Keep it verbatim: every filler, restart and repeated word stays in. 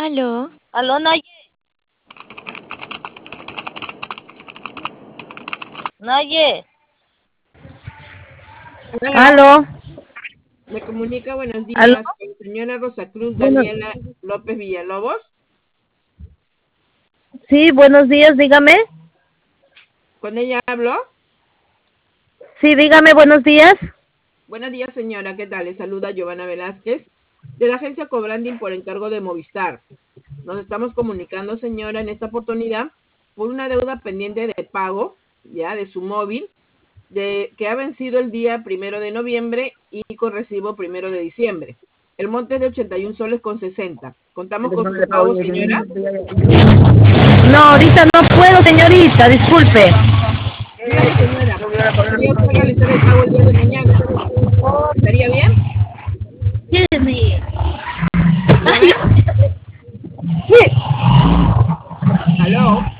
Aló. Aló, Naye. Naye. Hola, Aló, me comunica buenos aló, días con la señora Rosa Cruz bueno, Daniela López Villalobos. sí, buenos días, dígame. ¿Con ella hablo? Sí, dígame, buenos días. Buenos días, señora. ¿Qué tal? Le saluda Giovanna Velázquez de la agencia Cobranding por encargo de Movistar. Nos estamos comunicando, señora, en esta oportunidad por una deuda pendiente de pago, ya, de su móvil, de que ha vencido el día primero de noviembre y con recibo primero de diciembre. El monte es de ochenta y un soles con sesenta. ¿Contamos con su pago, señora? No, ahorita no puedo, señorita, disculpe. Dígame, señora, ¿podría usted realizar el pago el día de mañana? ¿Estaría bien? Dígame. Sí, ¿Aló?